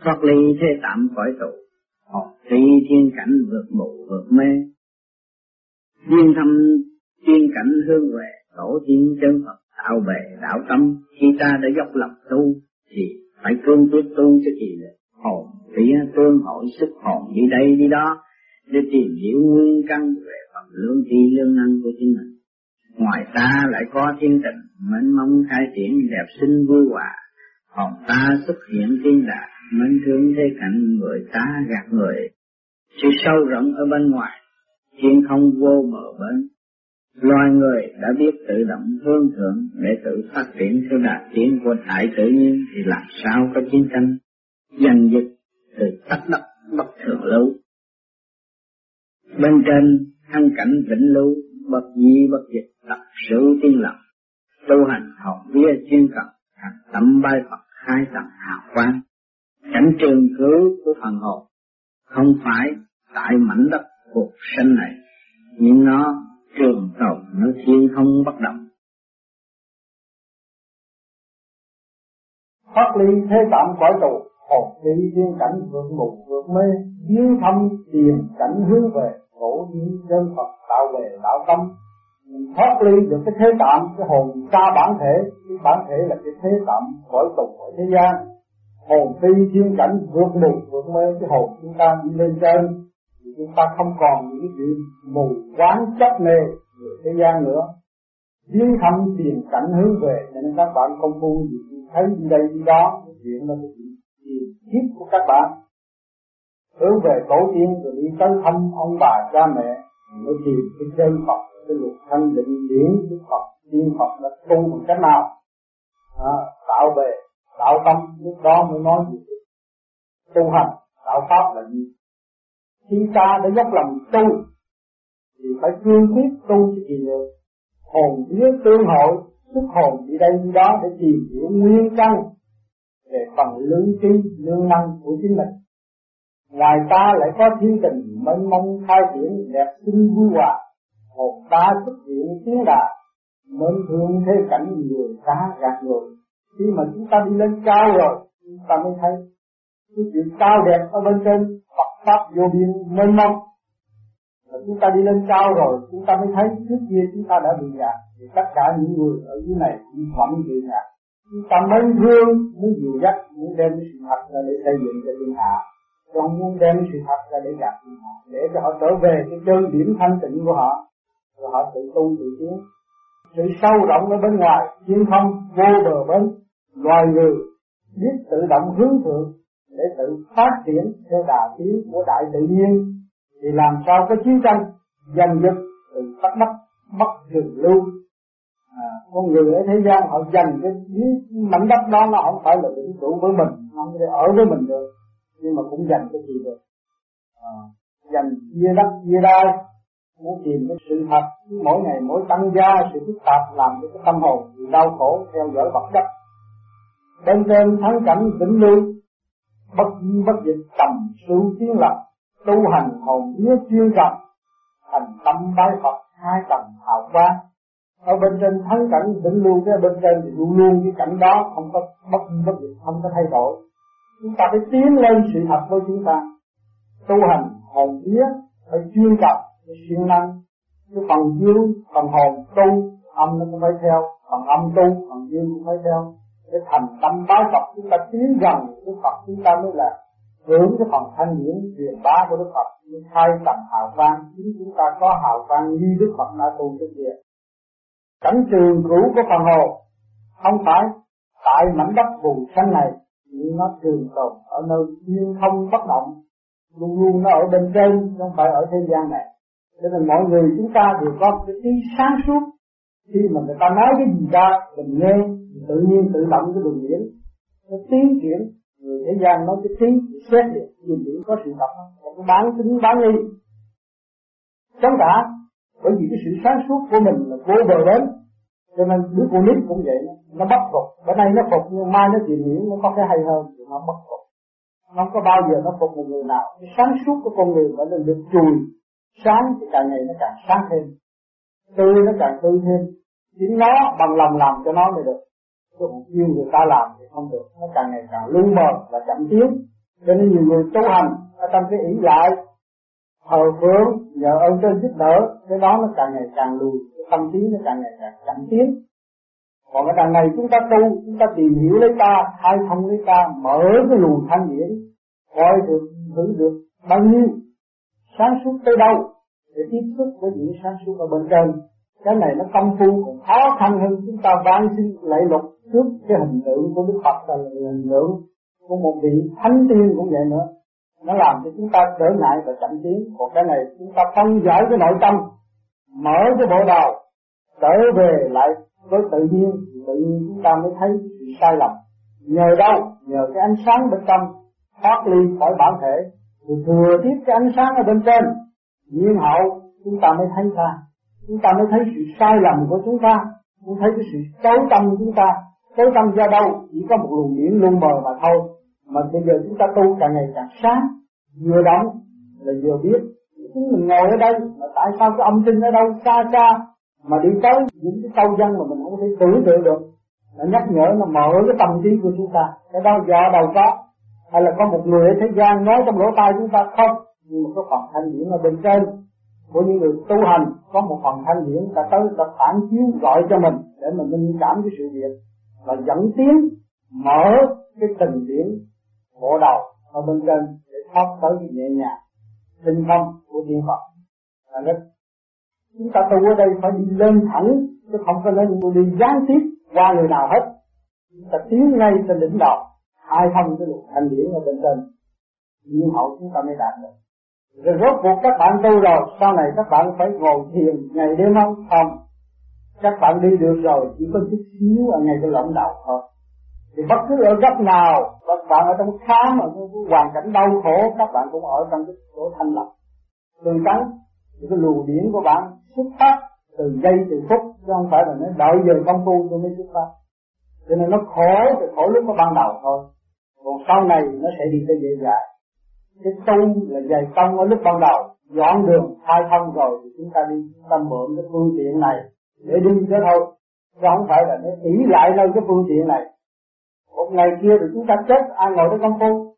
thoát ly thế tạm cõi tù, hồn phi thiên cảnh vượt mù vượt mê, duyên thâm tiên cảnh hương huệ, tổ tiên chân Phật tạo bề đạo tâm. Khi ta đã dốc lòng tu thì phải cương quyết tu cho kỳ lệ hồn vía tương hội sức hồn đi đây đi đó để tìm hiểu nguyên căn về phần lương tri lương năng của chính mình. Ngoài ta lại có thiên tình mênh mông khai triển đẹp xinh vui hòa, hồn ta xuất hiện thiên đàng mến thương thế cảnh người ta gạt người. Sự sâu rộng ở bên ngoài thiên không vô bờ bến, loài người đã biết tự động hướng thượng để tự phát triển theo đà tiến của đại tự nhiên thì làm sao có chiến tranh giành giật từ tất đất bất thường lưu. Bên trên thăng cảnh vĩnh lưu, bất di bất dịch, tập sự tiên lập, tu hành hồn vía chuyên cần, thành tâm bái Phật khai tầng hào quang. Cảnh trường cứu của phần hồn không phải tại mảnh đất cuộc sanh này, nhưng nó trường tồn, nó thiên không bất động. Thoát ly thế tạm cõi tù, hồn phi thiên cảnh vượt mù vượt mê, duyên thâm tìm cảnh hướng về, tổ tiên chân Phật tạo về đạo tâm. Mình thoát ly được cái thế tạm, cái hồn xa bản thể, cái bản thể là cái thế tạm cõi tù của thế gian. Hồn phi thiên cảnh vượt mù vượt mê, cái hồn chúng ta đi lên trên thì chúng ta không còn những chuyện mù quáng chấp mê về thế gian nữa. Duyên thâm tìm cảnh hướng về, cho nên các bạn công phu gì thấy đi đây đi đó, cái chuyện đó là chuyện kiếp của các bạn. Hướng về tổ tiên rồi đi tới thăm ông bà cha mẹ, mới tìm cái chân Phật, cái luật thanh định điển của Phật, tiên Phật là tu bằng cách nào, tạo về đạo tâm, lúc đó mới nói gì tu hành, đạo pháp là gì. Khi ta đã dốc lòng tu thì phải cương quyết tu cho kỳ được. Hồn vía tương hội, xuất hồn đi đây đi đó để tìm hiểu nguyên căn về phần lương tri lương năng của chính mình. Ngoài ta lại có thiên tình mênh mông khai triển đẹp xinh vui hòa, hồn ta xuất hiện tiếng đà mến thương thế cảnh người ta gạt người. Khi mà chúng ta đi lên cao rồi, chúng ta mới thấy cái chuyện cao đẹp ở bên trên Phật pháp vô biên mênh mông. Rồi chúng ta đi lên cao rồi, chúng ta mới thấy trước kia chúng ta đã bị gạt, thì tất cả những người ở dưới này cũng vẫn bị gạt. Chúng ta mến thương, muốn dìu dắt, muốn đem cái sự thật ra để xây dựng cho thiên hạ, không muốn đem cái sự thật ra để gạt thiên hạ, để cho họ trở về cái chân điểm thanh tịnh của họ, rồi họ tự tu tự tiến. Sự sâu rộng ở bên ngoài, thiên không vô bờ bến, loài người biết tự động hướng thượng để tự phát triển theo đà tiến của đại tự nhiên, thì làm sao có chiến tranh giành giật từ tất đất bất thường lưu. Con người ở thế gian họ giành cái mảnh đất đó, nó không phải là định chủ với mình, không thể ở với mình được, nhưng mà cũng giành cái gì được, giành chia đất chia đai, muốn tìm cái sự thật. Mỗi ngày mỗi tăng gia sự phức tạp làm cho cái tâm hồn bị đau khổ theo dõi vật chất. Bên trên thắng cảnh vĩnh lưu, bất di bất dịch tầm sư tiến lập, tu hành hồn vía chuyên cần, thành tâm bái Phật hai tầng hào quang. Ở bên trên thắng cảnh vĩnh lưu, cái bên trên thì luôn luôn cái cảnh đó không có bất di bất dịch, không có thay đổi. Chúng ta phải tiến lên sự thật với chúng ta. Tu hành hồn vía phải chuyên cần, phải siêng năng. Cái phần dương, phần hồn tu, âm nó cũng phải theo, phần âm tu, phần dương cũng phải theo. Để thành tâm bái Phật, chúng ta tiến gần Đức Phật, chúng ta mới là hưởng cái phần thanh điển truyền bá của Đức Phật, mới khai tầm hào quang. Chính chúng ta có hào quang như Đức Phật đã tu trước kia. Cảnh trường cửu của phần hồn không phải tại mảnh đất vùng xanh này, nhưng nó trường tồn ở nơi thiên không bất động, luôn luôn nó ở bên trên, không phải ở thế gian này. Cho nên mọi người chúng ta đều có cái trí sáng suốt. Khi mà người ta nói cái gì ra, mình nghe, tự nhiên tự động cái luồng điển nó tiến triển. Người thế gian nói cái trí xét được, nhìn điển có sự thật không, cái bán tính bán nghi chống cả. Bởi vì cái sự sáng suốt của mình là vô bờ bến, cho nên đứa con nít cũng vậy, nó bất phục. Bữa nay nó phục nhưng mai nó tìm hiểu nó có cái hay hơn thì nó bất phục. Nó không có bao giờ nó phục một người nào. Cái sáng suốt của con người phải được chùi sáng thì càng ngày nó càng sáng thêm, tươi nó càng tươi thêm. Chính nó bằng lòng làm cho nó mới được. Chứ không yêu người ta làm thì không được, nó càng ngày càng lu mờ và chậm tiến. Cho nên nhiều người tu hành ở trong cái ỷ lại thờ phượng nhờ ơn trên giúp đỡ, cái đó nó càng ngày càng lùi, cái tâm trí nó càng ngày càng chậm tiến. Còn cái đằng này chúng ta tu, chúng ta tìm hiểu lấy ta, khai thông lấy ta, mở cái luồng thanh điển, coi được thử được bao nhiêu sáng suốt tới đâu để tiếp xúc với những sáng suốt ở bên trên. Cái này nó công phu còn khó khăn hơn chúng ta van xin lạy lục trước cái hình tượng của Đức Phật, là hình tượng của một vị thánh tiên cũng vậy nữa. Nó làm cho chúng ta trở ngại và chậm tiến. Còn cái này chúng ta phân giải cái nội tâm, mở cái bộ đầu, trở về lại với tự nhiên chúng ta mới thấy sự sai lầm. Nhờ đâu? Nhờ cái ánh sáng bên trong thoát ly khỏi bản thể, rồi thừa tiếp cái ánh sáng ở bên trên, nhiên hậu chúng ta mới thấy ra. Chúng ta mới thấy sự sai lầm của chúng ta, cũng thấy cái sự tối tâm của chúng ta. Tối tâm do đâu? Chỉ có một luồng điển lu mờ mà thôi. Mà bây giờ chúng ta tu càng ngày càng sáng, vừa động là vừa biết. Chúng mình ngồi ở đây, mà tại sao cái âm thanh ở đâu xa xa mà đi tới những cái câu văn mà mình không thể tưởng tượng được. Nó nhắc nhở, nó mở cái tâm trí của chúng ta. Cái đó do đâu có? Hay là có một người ở thế gian nói trong lỗ tai chúng ta không? Nhưng mà có phần thanh điển ở bên trên của những người tu hành, có một phần thanh điển ta tới ta phản chiếu gọi cho mình để mình minh cảm cái sự việc và dẫn tiến mở cái tình điển bộ đầu ở bên trên để thoát tới cái nhẹ nhàng tinh thông của thiên Phật. Chúng ta tu ở đây phải đi lên thẳng, chứ không có nên đi gián tiếp qua người nào hết. Chúng ta tiến ngay trên đỉnh đầu, hai thông cái luồng thanh điển ở bên trên, nhiên hậu chúng ta mới đạt được. Rồi rốt cuộc các bạn tu rồi, sau này các bạn phải ngồi thiền ngày đêm không? Các bạn đi được rồi, chỉ có chút xíu ở ngay cái lõm đầu thôi. Thì bất cứ ở góc nào, các bạn ở trong khám, ở trong hoàn cảnh đau khổ, các bạn cũng ở trong cái chỗ thanh lọc, tươi tắn. Thì cái luồng điển của bạn xuất phát từ giây từ phút, chứ không phải là nó đợi giờ công phu tôi mới xuất phát. Cho nên nó khổ lúc nó ban đầu thôi. Còn sau này nó sẽ đi tới dễ dàng. Cái tu là dày công ở lúc ban đầu, dọn đường khai thông rồi thì chúng ta đi, chúng ta mượn cái phương tiện này để đi đó thôi, chứ không phải là nó ỷ lại nơi cái phương tiện này. Một ngày kia thì chúng ta chết, ai ngồi đó công phu?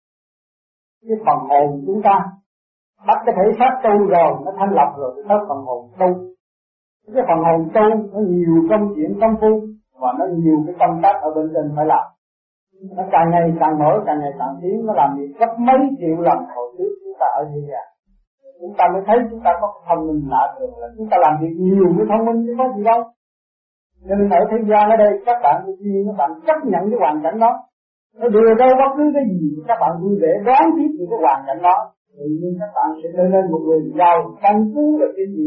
Cái phần hồn chúng ta bắt cái thể xác tu rồi, nó thanh lọc rồi thì tới phần hồn tu. Cái phần hồn tu nó nhiều công chuyện công phu và nó nhiều cái công tác ở bên trên phải làm. Nó càng ngày càng mở, càng ngày càng tiến, nó làm việc gấp mấy triệu lần hồi trước chúng ta ở đây à. Chúng ta mới thấy chúng ta có thông minh lạ thường là chúng ta làm việc nhiều với thông minh chứ có gì đâu. Cho nên ở thế gian ở đây các bạn các bạn chấp nhận cái hoàn cảnh đó, nó đưa ra bất cứ cái gì các bạn vui vẻ đoán tiếp những cái hoàn cảnh đó, tự nhiên các bạn sẽ trở nên một người giàu căn cứ về cái gì.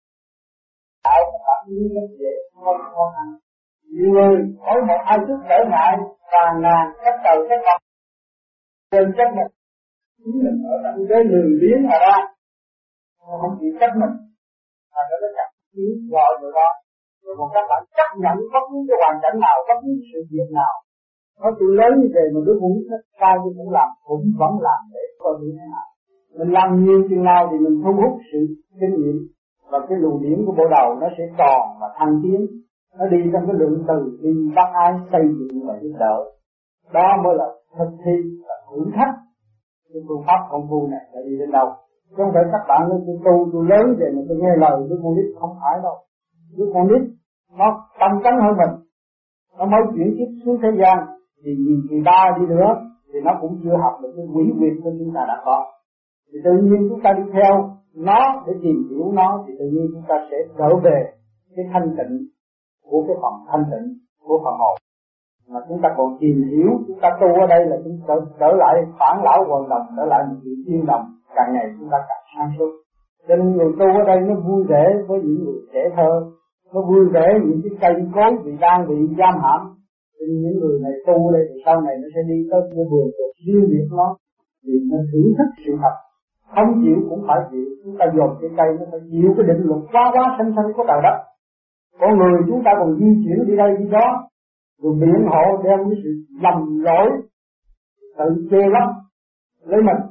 Tại các bạn như rất dễ không khó khăn. Nhiều người có một ai chút trở ngại càng ngàn các đầu các bạn trên chấp nhận chính mình ở trong cái lười biếng mà ra không chịu chấp mình mà nó chặt tiếng gọi người đó. Rồi còn các bạn chấp nhận bất cứ cái hoàn cảnh nào, bất cứ sự việc nào, nói tôi lớn như vậy mà đứa cũng thích sai tôi cũng làm, cũng vẫn làm để coi như thế nào. Mình làm nhiều chừng nào thì mình thu hút sự kinh nghiệm và cái luồng điển của bộ đầu nó sẽ tròn và thăng tiến. Nó đi trong cái lượng từ đi bác ái xây dựng và giúp đỡ. Đó mới là thực thi và thử thách cái phương pháp công phu này đã đi đến đâu. Chứ không phải các bạn nói tôi lớn vậy mà tôi nghe lời đứa con nít, không phải đâu. Đứa con nít nó tâm tánh hơn mình, nó mới chuyển tiếp xuống thế gian thì nhìn kỳ ba đi nữa thì nó cũng chưa học được cái quỷ quyệt của chúng ta đã có. Thì tự nhiên chúng ta đi theo nó để tìm hiểu nó thì tự nhiên chúng ta sẽ trở về cái thanh tịnh của cái phần thanh tịnh của phần hồn. Mà chúng ta còn tìm hiểu, chúng ta tu ở đây là chúng ta trở lại phản lão hoàn đồng, trở lại một sự tiên đồng, càng ngày chúng ta càng sáng suốt. Cho nên người tu ở đây nó vui vẻ với những người trẻ thơ, nó vui vẻ những cái cây cối đang bị giam hãm. Cho nên những người này tu ở đây thì sau này nó sẽ đi tới cái vườn của riêng biệt nó, vì nó thưởng thức sự thật. Không chịu cũng phải chịu, chúng ta dồn cái cây nó phải chịu cái định luật quá xanh của trời đất. Con người chúng ta còn di chuyển đi đây đi đó, rồi biện hộ đem cái sự lầm lỗi tự chê lấp lấy mình,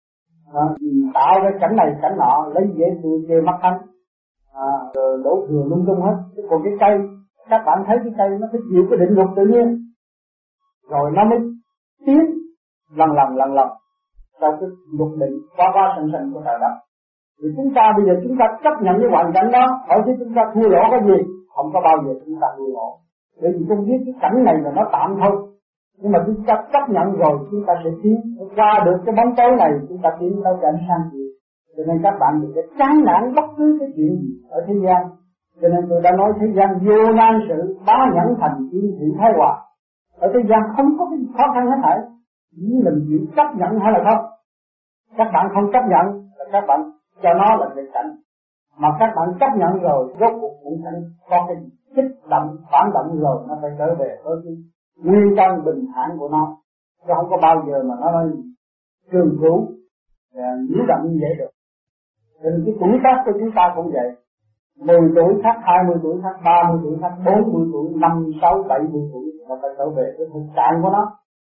tạo ra cảnh này cảnh nọ, lấy dễ tự chê mắt thánh, rồi đổ thừa lung tung hết. Còn cái cây, các bạn thấy cái cây nó phải chịu cái định luật tự nhiên, rồi nó mới tiến, lần lần sau cái lục định quá sanh của trời đất. Thì chúng ta bây giờ chúng ta chấp nhận cái hoàn cảnh đó, hỏi chứ chúng ta thua lỗ cái gì? Không có bao giờ chúng ta thua lỗ, bởi vì không biết cái cảnh này là nó tạm thôi. Nhưng mà chúng ta chấp nhận rồi chúng ta sẽ tiến qua được cái bóng tối này, chúng ta tiến tới cảnh sang gì. Cho nên các bạn đừng có chán nản bất cứ cái chuyện gì ở thế gian. Cho nên tôi đã nói thế gian vô nan sự, bá nhẫn thành thiên thị thái hòa. Ở thế gian không có cái khó khăn hết thảy, chỉ mình chịu chấp nhận hay là không. Các bạn không chấp nhận là các bạn cho nó là nghịch cảnh, mà các bạn chấp nhận rồi rốt cuộc cũng sẽ có cái kích động phản động rồi nó phải trở về với cái nguyên căn bình thản của nó, chứ không có bao giờ mà nó trường cửu nhiễu động như vậy được. Nên cái tuổi tác của chúng ta cũng vậy, 10 tuổi khác, 20 tuổi khác, 30 tuổi khác, 40 tuổi, 50, 60, 70 tuổi nó phải trở về cái thực trạng của nó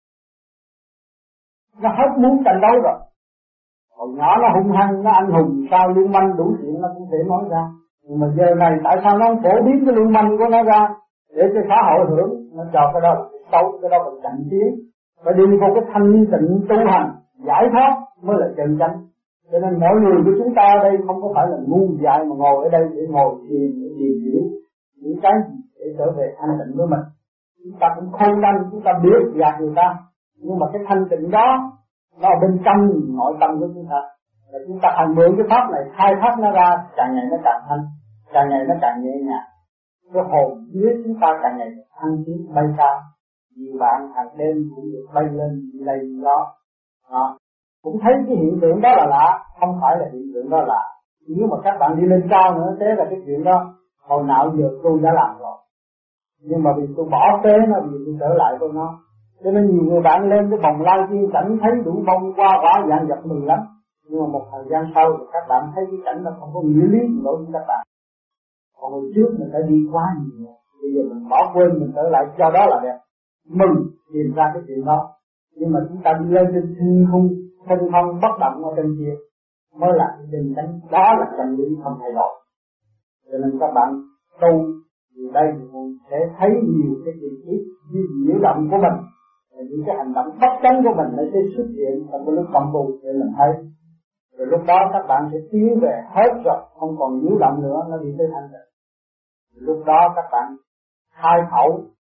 hết muốn tranh đấu rồi. Hồi nhỏ nó hung hăng, nó anh hùng, sao lưu manh đủ chuyện nó cũng thể nói ra. Nhưng mà giờ này tại sao nó phổ biến cái lưu manh của nó ra để cho xã hội hưởng, nó cho cái đó là cái xấu, cái đó là chặn tiến. Phải đi vô cái thanh tịnh tu hành, giải thoát mới là chân chánh. Cho nên mỗi người của chúng ta ở đây không có phải là ngu dại mà ngồi ở đây để ngồi thiền để tìm hiểu những cái gì để trở về thanh tịnh với mình. Chúng ta cũng khôn nhanh, chúng ta biết gạt người ta, nhưng mà cái thanh tịnh đó nó ở bên trong nội tâm của chúng ta. Và chúng ta hành mượn cái pháp này khai thác nó ra, càng ngày nó càng thanh, càng ngày nó càng nhẹ nhàng. Cái hồn dưới chúng ta càng ngày thăng tiến bay cao. Nhiều bạn hàng đêm cũng được bay lên đi đây đi đó. Cũng thấy cái hiện tượng đó là lạ, không phải là hiện tượng đó lạ. Nếu mà các bạn đi lên cao nữa, thế là cái chuyện đó hồi nào giờ tôi đã làm rồi. Nhưng mà vì tôi bỏ phế nó, vì tôi trở lại với nó. Cho nên nhiều người bạn lên cái vòng lai tiên cảnh thấy đủ bông qua quả dạng dập mừng lắm. Nhưng mà một thời gian sau thì các bạn thấy cái cảnh nó không có nghĩa lý gì đối với các bạn. Còn hồi trước mình đã đi quá nhiều, bây giờ mình bỏ quên mình trở lại, cho đó là đẹp. Mừng tìm ra cái chuyện đó. Nhưng mà chúng ta đi lên trên thiên không bất động ở trên kia mới là cái chân chánh, đó là chân lý không thay đổi. Cho nên các bạn tu thì đây thì sẽ thấy nhiều cái chuyện nhiễu động của mình, những cái hành động bất chánh của mình nó sẽ xuất hiện trong cái lúc công phu để mình thấy. Rồi lúc đó các bạn sẽ tiến về hết rồi, không còn nhiễu động nữa, nó đi tới thanh tịnh. Lúc đó các bạn khai khẩu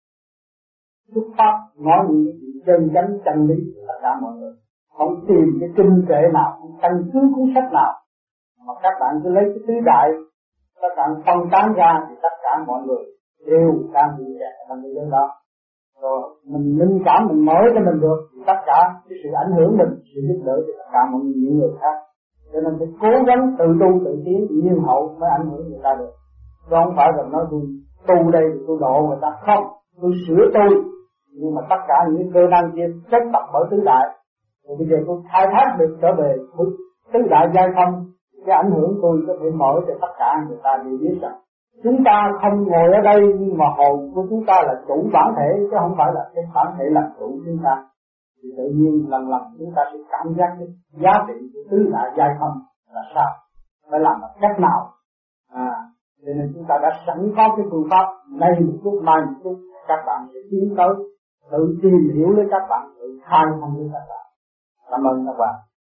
xuất phát nói những chuyện chân chánh chân lý của tất cả mọi người, không tìm cái kinh kệ nào, không căn cứ cuốn sách nào, mà các bạn cứ lấy cái tứ đại các bạn phân tán ra thì tất cả mọi người đều đang bị kẹt trong cái giới đó. Rồi mình minh cảm, mình mở cho mình được thì tất cả cái sự ảnh hưởng mình, sự giúp đỡ cho tất cả mọi những người khác. Cho nên phải cố gắng tự tu tự tiến nhiên hậu mới ảnh hưởng người ta được. Chứ không phải là nói tôi tu đây thì tôi độ người ta, không, tôi sửa tôi. Nhưng mà tất cả những cơ năng kia chất tập bởi tứ đại. Rồi bây giờ tôi khai thác được trở về với tứ đại giai không, cái ảnh hưởng tôi có thể mở cho tất cả người ta đều biết rằng chúng ta không ngồi ở đây nhưng mà hồn của chúng ta là chủ bản thể, chứ không phải là cái bản thể làm chủ chúng ta. Thì tự nhiên lần chúng ta sẽ cảm giác cái giá trị của tứ đại giai không là sao, phải làm bằng cách nào. Cho nên chúng ta đã sẵn có cái phương pháp này một chút mai một chút, các bạn sẽ tiến tới tự tìm hiểu lấy các bạn, tự khai thông với các bạn. Cảm ơn các bạn.